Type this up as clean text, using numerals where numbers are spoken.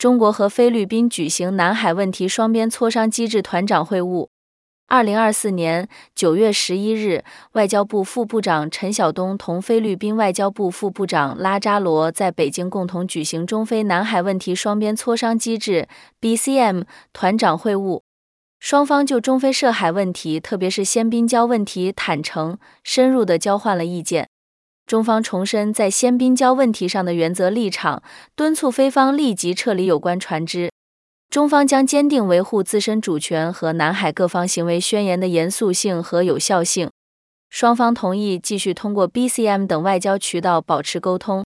中国和菲律宾举行南海问题双边磋商机制团长会晤。2024年9月11日，外交部副部长陈晓东同菲律宾外交部副部长拉扎罗在北京共同举行中菲南海问题双边磋商机制 BCM 团长会晤。双方就中菲涉海问题，特别是鲜滨礁问题坦诚、深入地交换了意见。中方重申在鲜滨礁问题上的原则立场，敦促菲方立即撤离有关船只。中方将坚定维护自身主权和南海各方行为宣言的严肃性和有效性。双方同意继续通过 BCM 等外交渠道保持沟通。